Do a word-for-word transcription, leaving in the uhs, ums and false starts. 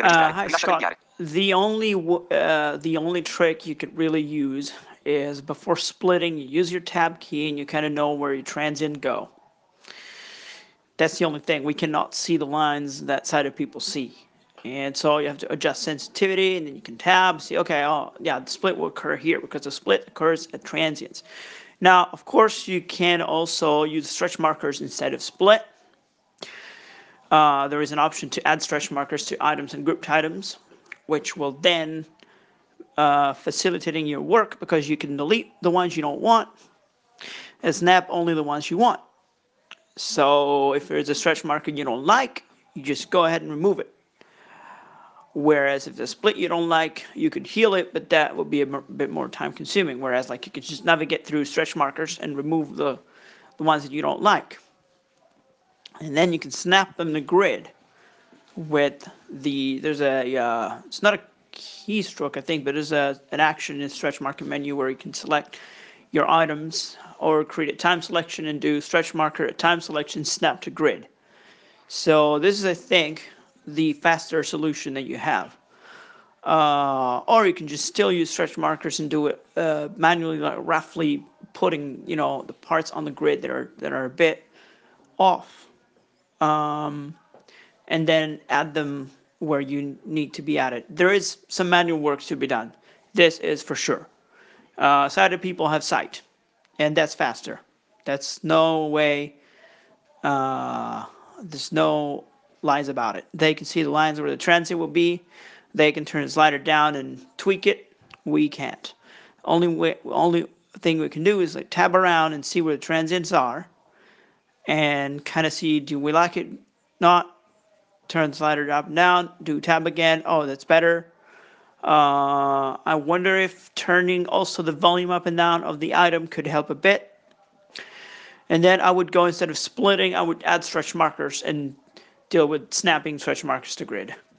Uh, hi Scott. The only w- uh, the only trick you could really use is before splitting, you use your tab key and you kind of know where your transient go. That's the only thing. We cannot see the lines that side of people see. And so you have to adjust sensitivity and then you can tab, see, okay, oh, yeah, the split will occur here because the split occurs at transients. Now, of course, you can also use stretch markers instead of split. Uh, there is an option to add stretch markers to items and grouped items, which will then uh, facilitating your work because you can delete the ones you don't want and snap only the ones you want. So if there's a stretch marker you don't like, you just go ahead and remove it. Whereas if the split you don't like, you could heal it, but that would be a bit more time consuming. Whereas like you could just navigate through stretch markers and remove the, the ones that you don't like. And then you can snap them to grid with the, there's a, uh, it's not a keystroke I think, but there's a, an action in stretch marker menu where you can select your items or create a time selection and do stretch marker, time selection, snap to grid. So this is, I think, the faster solution that you have. Uh, or you can just still use stretch markers and do it uh, manually, like roughly putting, you know, the parts on the grid that are that are a bit off, um, and then add them where you need to be added. There is some manual work to be done. This is for sure. Uh, sighted people have sight, and that's faster. That's no way. Uh, there's no lies about it. They can see the lines where the transit will be. They can turn the slider down and tweak it. We can't. Only way, only thing we can do is like tab around and see where the transients are, and kind of see, do we like it? Not. Turn the slider up and down. Do tab again. Oh, that's better. Uh, I wonder if turning also the volume up and down of the item could help a bit. And then I would go, instead of splitting, I would add stretch markers and deal with snapping stretch markers to grid.